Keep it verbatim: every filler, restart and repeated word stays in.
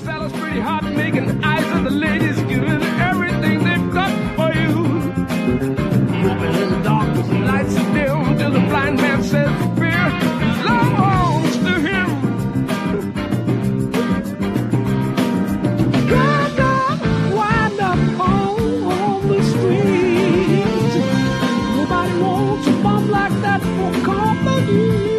Sally's pretty hot, making eyes at the ladies, giving everything they've got for you. Moving in the dark with the lights dim, till the blind man says fear belongs to him. Drag on, wind up on the street. Nobody wants a bump like that for company.